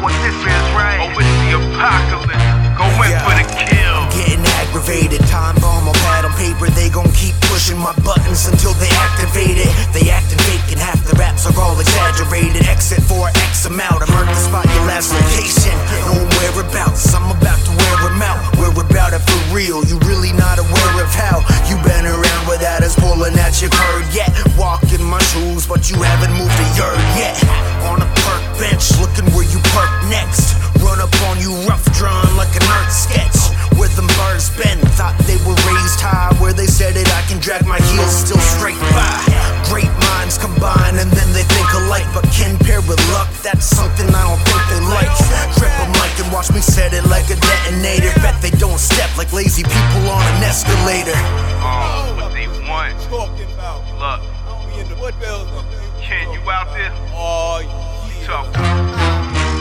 what this is, right? Oh, it's the apocalypse. Go in for the kill. I'm getting aggravated. Time bomb or pad on paper. They gon' keep pushing my buttons until they activate it. They acting fake and half the raps are all exaggerated. Exit for X amount. I marked the spot, your last location. No whereabouts. I'm about to wear them out. We're about it for real. You really not aware of how you been around without us pulling at your curd yet. Walking my shoes, but you haven't moved a yard yet. On a park bench, looking where you park next. Run up on you rough drawn like an art sketch. Where them bars been, thought they were raised high. Where they said it, I can drag my heels still straight by. Great minds combine and then they think alike. But can pair with luck, that's something I don't think they like. Trip a mic and watch me set it like a detonator. Bet they don't step like lazy people on an escalator. What they want. Talking about. Look, We in the wood building. Ken, you out there? Oh, You yeah. talk to me.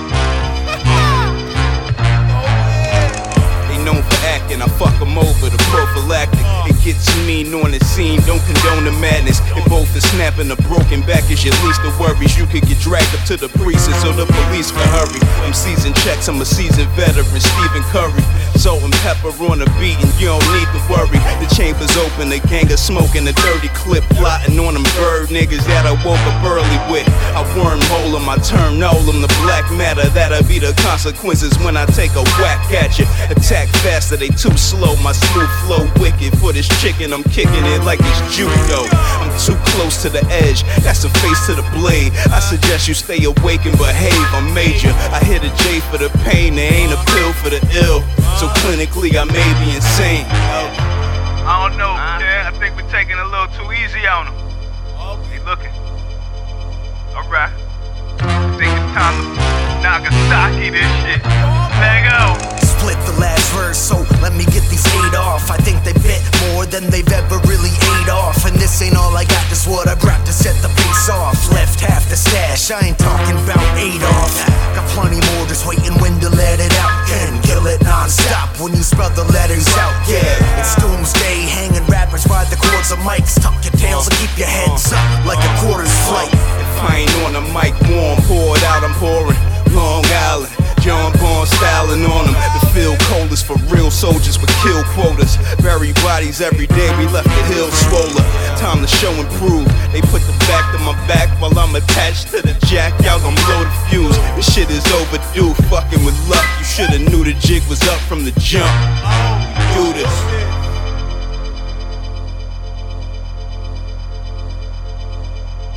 They known for acting, I fuck them over, the prophylactic. It gets mean on the scene, don't condone the madness. If both the snapping a broken back is your least of worries, you could get dragged up to the precincts or the police for hurry. I'm seasoned checks, I'm a seasoned veteran, Stephen Curry. Salt and pepper on the beat and you don't need to worry. The chamber's open, the gang is smoking, a dirty clip, plotting on them bird niggas that I woke up early with. I wormhole them, I turn-hole them, the black matter, that'll be the consequences when I take a whack at you. Attack faster, they too slow, my smooth flow wicked. For this chicken, I'm kicking it like it's judo. I'm too close to the edge, that's a face to the blade. I suggest you stay awake and behave, I'm major. I hit a J for the pain, there ain't a pill for the ill. So clinically, I may be insane. I don't know, Ken. I think we're taking a little too easy on them. They looking. Alright. I think it's time to Nagasaki this shit. Let go. Split the last verse, so let me get these 8 off. I think they bit more than they've ever really ate off. And this ain't all I got, this what I brought to set the pace off. Left half the stash, I ain't talking about 8 off. Got plenty more just waiting when to let it out. And kill it non-stop when you spell the letters out. Yeah, it's doomsday, hanging rappers by the cords of mics. Tuck your tails and keep your heads up like a quarter's flight. If I ain't on the mic warm, pour it out, I'm pouring. Long Island, John Bond styling on them. The field coldest for real soldiers with kill quotas. Bury bodies every day, we left the hill swoller. Time to show and prove. They put the back to my back while I'm attached to the jack. Y'all gon' blow the fuse. This shit is overdue. Fucking with luck, you shoulda knew the jig was up from the jump. Do this.